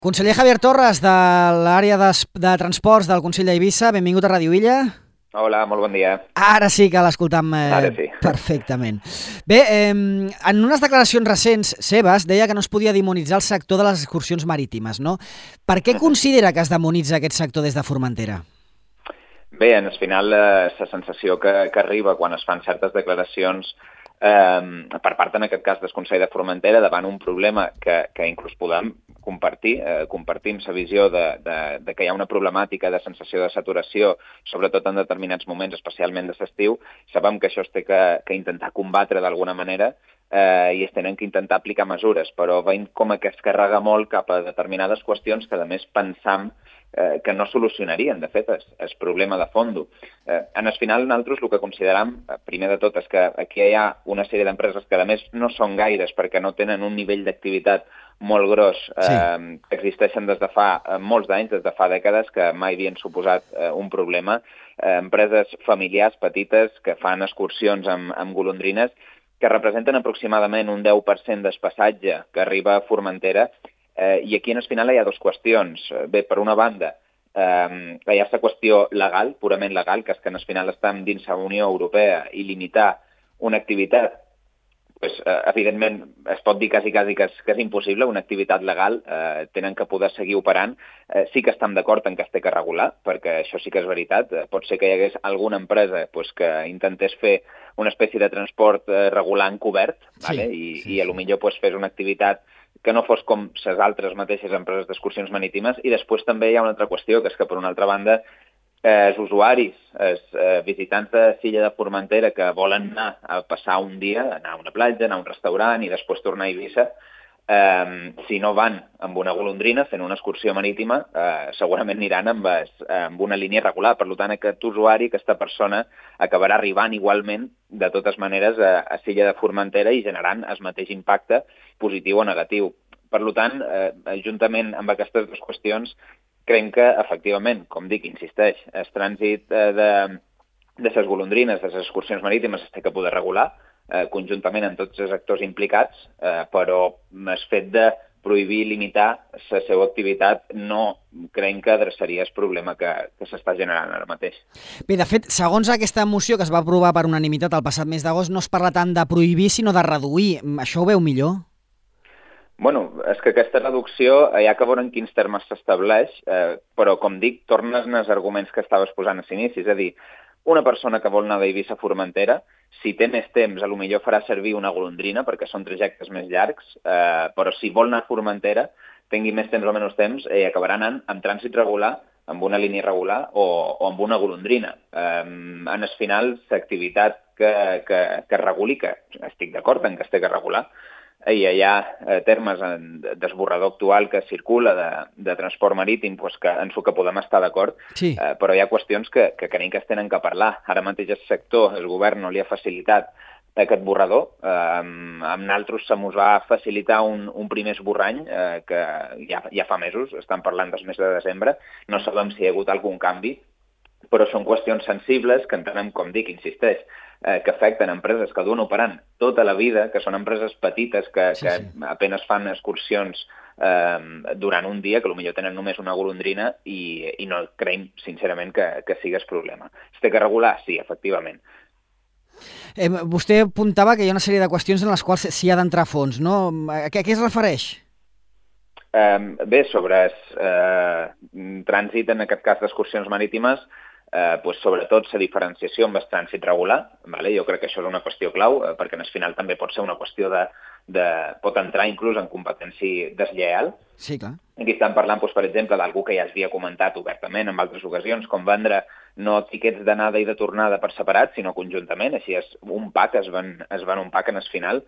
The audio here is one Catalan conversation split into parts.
Conseller Javier Torres, de l'àrea de transports del Consell d'Eivissa, benvingut a Ràdio Illa. Hola, molt bon dia. Ara sí que l'escoltam Ara sí. perfectament. Bé, en unes declaracions recents seves deia que no es podia demonitzar el sector de les excursions marítimes, no? Per què considera que es demonitza aquest sector des de Formentera? Bé, al final la sensació que arriba quan es fan certes declaracions per part, en aquest cas, del Consell de Formentera, davant un problema que inclús podem compartir, compartim la visió de que hi ha una problemàtica de sensació de saturació, sobretot en determinats moments, especialment de l'estiu. Sabem que això es té que intentar combatre d'alguna manera i es tenen que intentar aplicar mesures, però veiem com que es carrega molt cap a determinades qüestions que, a més, pensam que no solucionarien, de fet, el problema de fons. En el final, nosaltres el que consideram, primer de tot, és que aquí hi ha una sèrie d'empreses que, a més, no són gaires perquè no tenen un nivell d'activitat molt gros, que existeixen des de fa molts d'anys, des de fa dècades, que mai havien suposat un problema. Empreses familiars petites que fan excursions amb golondrines que representen aproximadament un 10% del passatge que arriba a Formentera. I aquí, al final, hi ha dues qüestions. Bé, per una banda, hi ha la qüestió legal, purament legal, que és que, al final, estem dins la Unió Europea i limitar una activitat, evidentment, es pot dir quasi que és impossible, una activitat legal, tenen que poder seguir operant. Sí que estem d'acord en que es té que regular, perquè això sí que és veritat. Pot ser que hi hagués alguna empresa que intentés fer una espècie de transport regular encobert, i potser fes una activitat que no fos com les altres mateixes empreses d'excursions marítimes. I després també hi ha una altra qüestió, que és que, per una altra banda, els usuaris, els visitants de l'illa de Formentera que volen anar a passar un dia, anar a una platja, anar a un restaurant i després tornar a Eivissa, si no van amb una golondrina fent una excursió marítima, segurament aniran amb una línia regular. Per tant, aquest usuari, aquesta persona, acabarà arribant igualment, de totes maneres, a l'illa de Formentera i generant el mateix impacte positiu o negatiu. Per tant, juntament amb aquestes dues qüestions, creiem que, efectivament, com dic, insisteix, el trànsit de les golondrines, de les excursions marítimes, es té que poder regular, conjuntament amb tots els actors implicats, però el fet de prohibir i limitar la seva activitat no creiem que adreçaria el problema que s'està generant ara mateix. Bé, de fet, segons aquesta moció que es va aprovar per unanimitat el passat mes d'agost, no es parla tant de prohibir, sinó de reduir. Això ho veu millor? Bueno, és que aquesta reducció hi ha que veure en quins termes s'estableix, però, com dic, tornes als arguments que estaves posant a l'inici. És a dir, una persona que vol anar d'Eivissa a Formentera, si té més temps, potser farà servir una golondrina, perquè són trajectes més llargs, però si vol anar a Formentera, tingui més temps o menys temps, acabarà anant amb trànsit regular, amb una línia regular o amb una golondrina. En el final, l'activitat que reguli, que estic d'acord en que es té que regular, hi ha termes d'esborrador actual que circula de transport marítim que en el que podem estar d'acord, sí. Però hi ha qüestions que creiem que es tenen que parlar. Ara mateix el sector, el govern, no li ha facilitat aquest borrador. Amb nosaltres se mos va facilitar un primer esborrany que ja fa mesos, estan parlant del mes de desembre, no sabem si hi ha hagut algun canvi, però són qüestions sensibles que entenem, com dic, insisteix, que afecten empreses que duen operant tota la vida, que són empreses petites que apenas fan excursions durant un dia, que potser tenen només una golondrina i no creiem, sincerament, que sigués problema. Es té que regular? Sí, efectivament. Vostè apuntava que hi ha una sèrie de qüestions en les quals s'hi ha d'entrar a fons, no? A què es refereix? Bé, sobre trànsit, en aquest cas d'excursions marítimes, sobretot la diferenciació amb el trànsit regular. Jo crec que això és una qüestió clau, perquè al final també pot ser una qüestió pot entrar inclús en competència deslleial. Sí, clar. Aquí estem parlant, per exemple, d'algú que ja es havia comentat obertament en altres ocasions, com vendre no tiquets d'anada i de tornada per separat, sinó conjuntament. Així és un pack, es ven un pack en el final.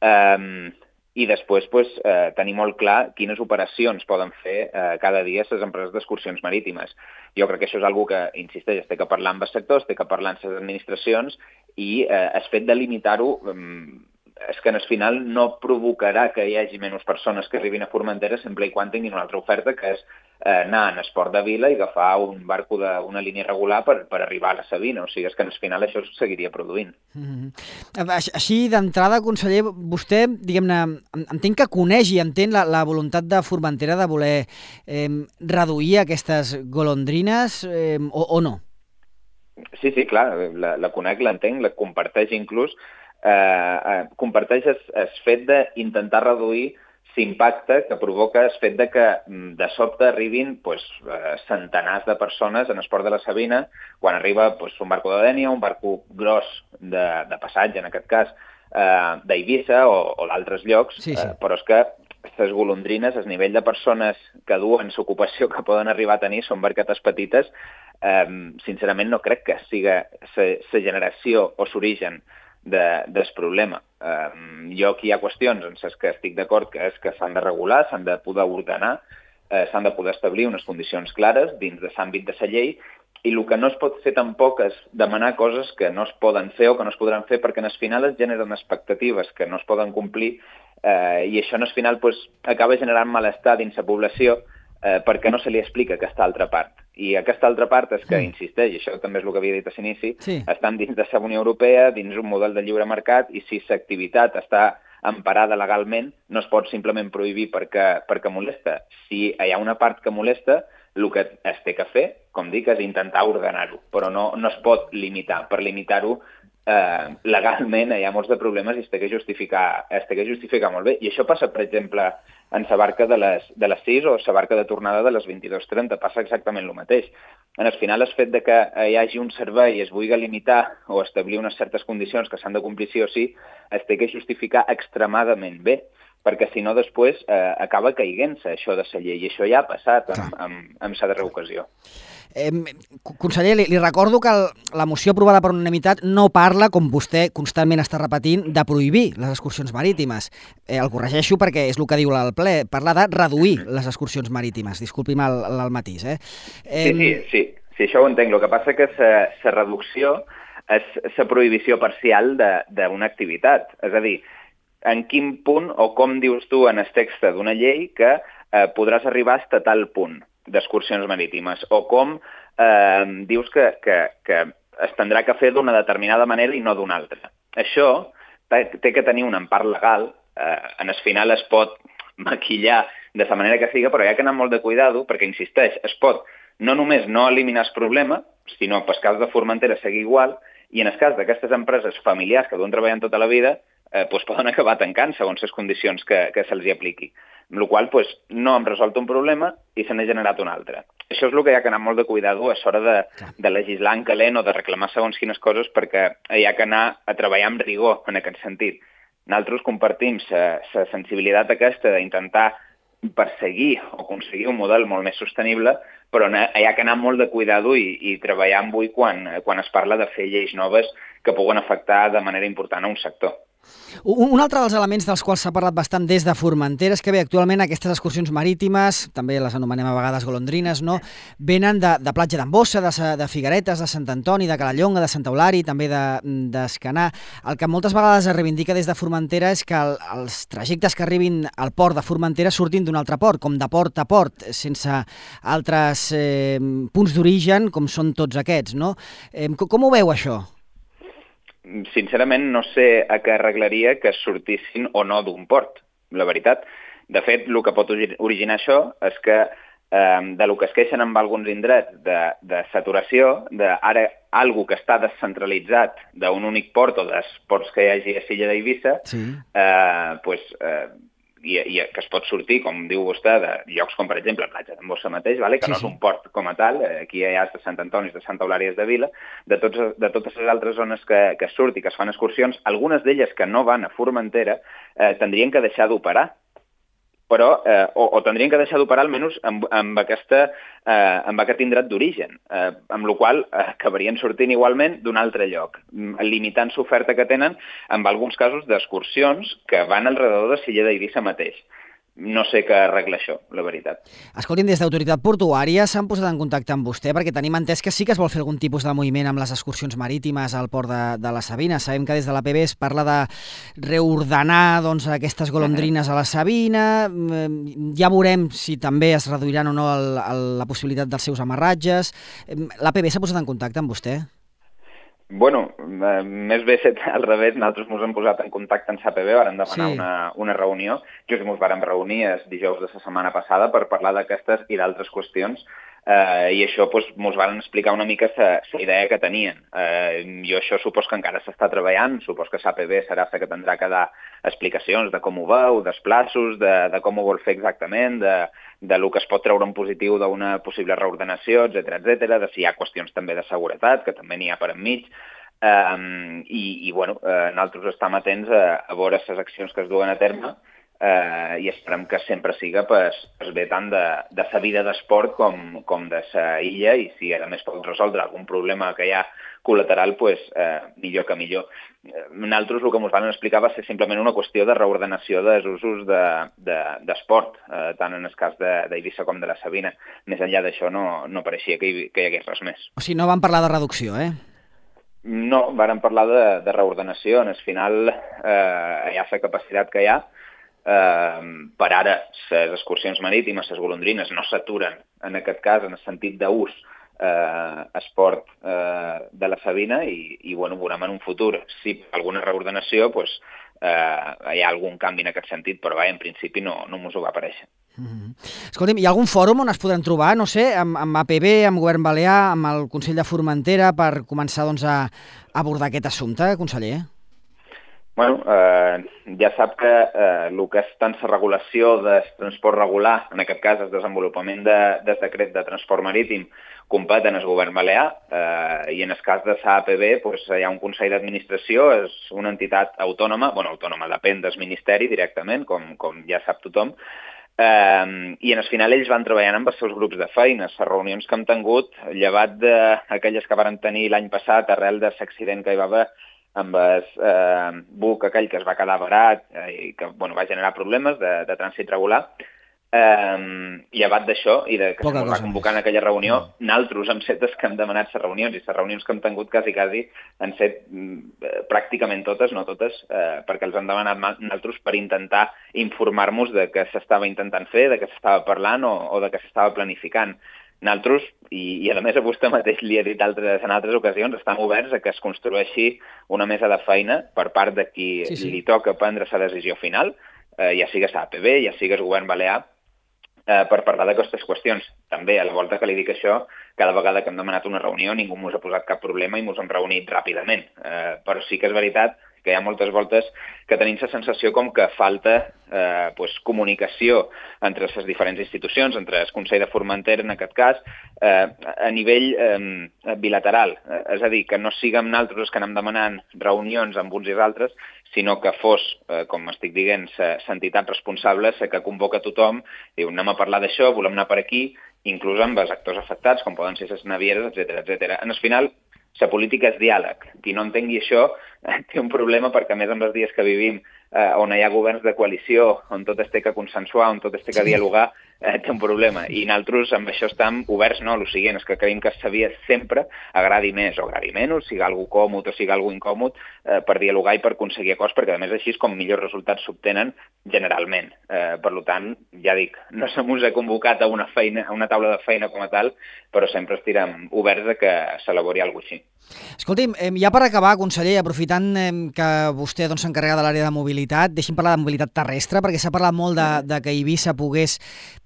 I després tenir molt clar quines operacions poden fer cada dia les empreses d'excursions marítimes. Jo crec que això és una cosa que, insisteix, es té que parlar amb el sector, es té que parlar amb les administracions i el fet de limitar-ho és que al final no provocarà que hi hagi menys persones que arribin a Formentera sempre i quan tinguin una altra oferta, que és anar en Esport de Vila i agafar un barco d'una línia regular per arribar a la Sabina. O sigui, és que al final això es seguiria produint. Així, d'entrada, conseller, vostè, diguem-ne, entenc que coneix i entén la voluntat de Formentera de voler reduir aquestes golondrines o no? Sí, clar, la conec, l'entenc, la comparteix inclús. Comparteix el fet d'intentar reduir l'impacte que provoca el fet que de sobte arribin centenars de persones en Esport de la Sabina, quan arriba un barco de Dénia, un barco gros de passatge, en aquest cas, d'Eivissa o d'altres llocs, però és que les golondrines, el nivell de persones que duen l'ocupació que poden arribar a tenir són barquetes petites, sincerament no crec que sigui la generació o l'origen del problema. Jo aquí hi ha qüestions en les que estic d'acord que és que s'han de regular, s'han de poder ordenar, s'han de poder establir unes condicions clares dins de l'àmbit de la llei, i el que no es pot fer tampoc és demanar coses que no es poden fer o que no es podran fer perquè al final es generen expectatives que no es poden complir i això al final acaba generant malestar dins la població perquè no se li explica aquesta altra part. I aquesta altra part és que, insisteix, i això també és el que havia dit a l'inici, estan dins de la Unió Europea, dins un model de lliure mercat, i si l'activitat està emparada legalment, no es pot simplement prohibir perquè molesta. Si hi ha una part que molesta, el que es té que fer, com dic, és intentar ordenar-ho, però no es pot limitar. Per limitar-ho, legalment hi ha molts de problemes i es té que justificar molt bé. I això passa, per exemple, en la barca de les 6 o la barca de tornada de les 22:30. Passa exactament el mateix. Al final, el fet que hi hagi un servei i es vulgui limitar o establir unes certes condicions que s'han de complir sí o sí, es té que justificar extremadament bé, perquè si no després acaba caiguent-se això de la llei, i això ja ha passat en la darrera ocasió. Conseller, li recordo que la moció aprovada per unanimitat no parla, com vostè constantment està repetint, de prohibir les excursions marítimes. El corregeixo perquè és el que diu el ple, parla de reduir les excursions marítimes. Disculpi'm el matís. Sí, això ho entenc. El que passa que la reducció és la prohibició parcial d'una activitat. És a dir, en quin punt o com dius tu en el text d'una llei que podràs arribar fins a tal punt d'excursions marítimes, o com dius que es tindrà que fer d'una determinada manera i no d'una altra. Això té que tenir un empart legal, en el final es pot maquillar de la manera que sigui, però hi ha que anar molt de cuidado, perquè, insisteix, es pot no només no eliminar el problema, sinó per cas de Formentera seguir igual, i en el cas d'aquestes empreses familiars que duen treballant tota la vida, poden acabar tancant segons les condicions que se'ls hi apliqui. Amb la qual cosa no hem resolt un problema i se n'ha generat un altre. Això és el que hi ha que anar molt de cuidado a l'hora de legislar en calent o de reclamar segons quines coses, perquè hi ha que anar a treballar amb rigor en aquest sentit. Nosaltres compartim la sensibilitat aquesta d'intentar perseguir o aconseguir un model molt més sostenible, però hi ha que anar molt de cuidado i treballar amb ull quan es parla de fer lleis noves que puguen afectar de manera important a un sector. Un altre dels elements dels quals s'ha parlat bastant des de Formentera és que bé, actualment aquestes excursions marítimes, també les anomenem a vegades golondrines, no? Venen de platja d'Ambossa, de Figueretes, de Sant Antoni, de Calallonga, de Sant Eulari, també d'Escanar. El que moltes vegades es reivindica des de Formentera és que els trajectes que arribin al port de Formentera surtin d'un altre port, com de port a port, sense altres punts d'origen com són tots aquests, no? Com ho veu, això? Sincerament, no sé a què arreglaria que sortissin o no d'un port, la veritat. De fet, el que pot originar això és que de lo que es queixen amb alguns indrets de saturació, d'ara algo que està descentralitzat d'un únic port o dels ports que hi hagi a l'illa d'Eivissa, i que es pot sortir, com diu vostè, de llocs com, per exemple, Platja d'Ambossa mateix, que no és un port com a tal, aquí hi ha de Sant Antoni, de Santa Eulària de Vila, de totes les altres zones que surt i que es fan excursions, algunes d'elles que no van a Formentera, tindrien que deixar d'operar, però o tindrien que deixar d'operar almenys amb aquest indret d'origen, amb la qual acabarien sortint igualment d'un altre lloc, limitant l'oferta que tenen en alguns casos d'excursions que van alrededor de l'illa d'Eivissa mateix. no sé què arregla això, la veritat. Escolti'm, des d'Autoritat Portuària s'han posat en contacte amb vostè perquè tenim entès que sí que es vol fer algun tipus de moviment amb les excursions marítimes al port de la Sabina. Sabem que des de l'APB es parla de reordenar doncs, aquestes golondrines a la Sabina. Ja veurem si també es reduiran o no la possibilitat dels seus amarratges. L'APB s'ha posat en contacte amb vostè? Bueno, més bé set al revés, nosaltres ens hem posat en contacte amb l'APB, vàrem demanar una reunió, just ens vàrem reunir el dijous de la setmana passada per parlar d'aquestes i d'altres qüestions, i això ens van explicar una mica la idea que tenien. Jo això supos que encara s'està treballant, supos que l'APB serà la que tindrà que dar explicacions de com ho veu, dels plaços, de com ho vol fer exactament, de lo que es pot treure en positiu d'una possible reordenació, etc, de si hi ha qüestions també de seguretat, que també n'hi ha per enmig, i bueno, nosaltres estem atents a veure les accions que es duen a terme, i esperem que sempre siga per bé tant de la vida d'esport com de la illa, i si a més pot resoldre algun problema que hi ha col·lateral, millor que millor. Nosaltres el que ens van explicar va ser simplement una qüestió de reordenació dels usos d'esport, tant en el cas d'Eivissa com de la Sabina. Més enllà d'això no pareixia que hi hagués res més. O sigui, no van parlar de reducció, No, vàrem parlar de reordenació. En el final hi ha la capacitat que hi ha. Per ara, les excursions marítimes, les golondrines, no s'aturen, en aquest cas, en el sentit d'ús esport de la Sabina, i bueno, veurem en un futur si alguna reordenació hi ha algun canvi en aquest sentit, però en principi no ens ho va aparèixer. Escolti'm, hi ha algun fòrum on es podran trobar, no sé, amb APB, amb Govern Balear, amb el Consell de Formentera, per començar doncs, a abordar aquest assumpte, conseller? Bueno, ja sap que el que és tant la regulació del transport regular, en aquest cas el desenvolupament del decret de transport marítim, competen el Govern Balear, i en el cas de l'APB hi ha un Consell d'Administració, és una entitat autònoma, autònoma depèn del Ministeri directament, com ja sap tothom, i en el final ells van treballant amb els seus grups de feina. Les reunions que hem tingut, llevat d'aquelles que varen tenir l'any passat arrel de l'accident que hi va haver amb el buc aquell que es va quedar varat i que va generar problemes de trànsit regular, llevat d'això i que se'ns va convocar en aquella reunió, nosaltres hem set els que hem demanat les reunions, i les reunions que hem tingut quasi han set pràcticament totes, no totes, perquè els hem demanat nosaltres per intentar informar-nos de què s'estava intentant fer, de què s'estava parlant o de què s'estava planificant. Nosaltres, i a més a vostè mateix li he dit en altres ocasions, estem oberts a que es construeixi una mesa de feina per part de qui li toca prendre la decisió final, ja sigui l'APB, ja sigui el Govern Balear, per parlar d'aquestes qüestions. També, a la volta que li dic això, cada vegada que hem demanat una reunió ningú ens ha posat cap problema i ens hem reunit ràpidament. Però sí que és veritat que hi ha moltes voltes que tenim la sensació com que falta comunicació entre les diferents institucions, entre el Consell de Formentera, en aquest cas, a nivell bilateral. És a dir, que no siguem nosaltres els que anem demanant reunions amb uns i els altres, sinó que fos, com estic dient, l'entitat responsable, la que convoca tothom, diu, anem a parlar d'això, volem anar per aquí, inclús amb els actors afectats, com poden ser les navieres, etc. En el final, la política és diàleg. Qui no entengui això té un problema, perquè a més amb els dies que vivim, on hi ha governs de coalició, on tot es té que consensuar, on tot es té que dialogar, té un problema. I nosaltres amb això estem oberts, no? El següent és que creiem que s'havia sempre, agradi més o agradi menys, sigui algú còmode o sigui algú incòmode, per dialogar i per aconseguir acords, perquè a més així és com millors resultats s'obtenen generalment. Per tant, ja dic, no se mos ha convocat a una taula de feina com a tal, però sempre estirem oberts a que s'elabori alguna cosa així. Escolti'm, ja per acabar, conseller, aprofitant que vostè s'encarrega de l'àrea de mobilitat, deixi'm parlar de mobilitat terrestre, perquè s'ha parlat molt de que Eivissa pogués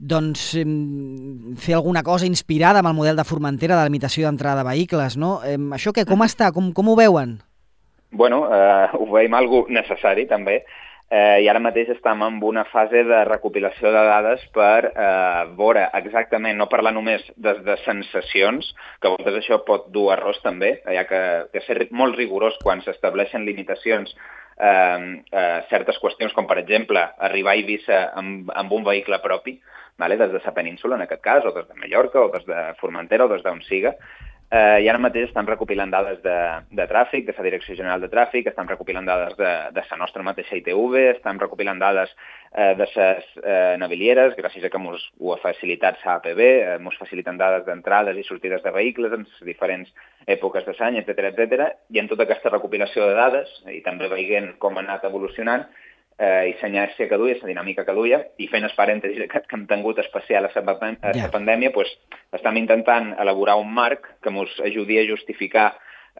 fer alguna cosa inspirada amb el model de Formentera de limitació d'entrada de vehicles, no? Això què, com està? Com ho veuen? Bueno, ho veiem algo necessari, també, i ara mateix estem en una fase de recopilació de dades per veure exactament, no parlar només de sensacions, que a vegades això pot dur a errors també, hi ha que ser molt rigorós quan s'estableixen limitacions certes qüestions, com per exemple arribar a Eivissa amb un vehicle propi, des de la península en aquest cas, o des de Mallorca, o des de Formentera, o des d'on siga, I ara mateix estan recopilant dades de tràfic, de la Direcció General de Tràfic, estan recopilant dades de la nostra mateixa ITV, estan recopilant dades de les navilieres, gràcies a que ens ho ha facilitat l'APB, ens faciliten dades d'entrades i sortides de vehicles en les diferents èpoques de l'any, etc. I en tota aquesta recopilació de dades, i també veient com ha anat evolucionant, i la inèrcia que duia, la dinàmica que duia, i fent el parèntesi que hem tingut especial a la pandèmia, doncs, estem intentant elaborar un marc que ens ajudi a justificar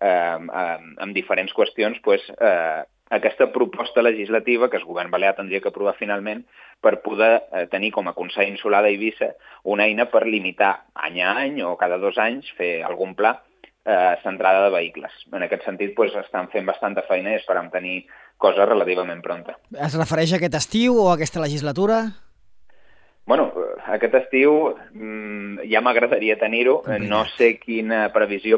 amb diferents qüestions aquesta proposta legislativa que el govern balear tindria que aprovar finalment per poder tenir com a Consell Insular d'Eivissa una eina per limitar any a any o cada 2 anys fer algun pla l'entrada de vehicles. En aquest sentit, estan fent bastanta feina i esperam tenir cosa relativament pronta. Es refereix a aquest estiu o a aquesta legislatura? Bueno, aquest estiu ja m'agradaria tenir-ho. No sé quina previsió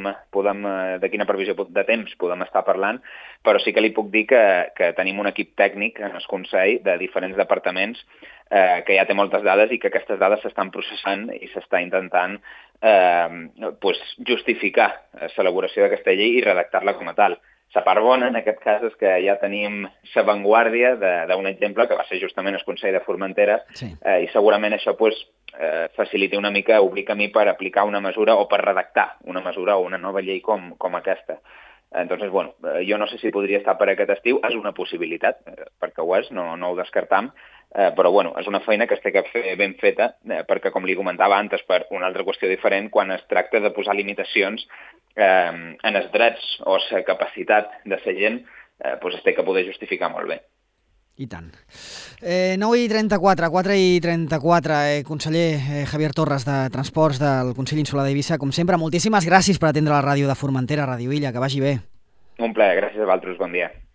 de quina previsió de temps podem estar parlant, però sí que li puc dir que tenim un equip tècnic en el Consell de diferents departaments que ja té moltes dades i que aquestes dades s'estan processant i s'està intentant justificar l'elaboració d'aquesta llei i redactar-la com a tal. La part bona, en aquest cas, és que ja tenim l'avantguàrdia d'un exemple que va ser justament el Consell de Formentera, i segurament això facilita una mica, obrir camí per aplicar una mesura o per redactar una mesura o una nova llei com aquesta. Entonces, bueno, jo no sé si podria estar per aquest estiu, és una possibilitat, perquè ho és, no ho descartam, però bueno, és una feina que es té que fer ben feta, perquè, com li comentava antes, per una altra qüestió diferent, quan es tracta de posar limitacions en els drets o la capacitat de la gent, es té que poder justificar molt bé. I tant. 9:34, 4:34, conseller Javier Torres de Transports del Consell Insular d'Eivissa, com sempre, moltíssimes gràcies per atendre la ràdio de Formentera, Ràdio Illa, que vagi bé. Un plaer, gràcies a vosaltres, bon dia.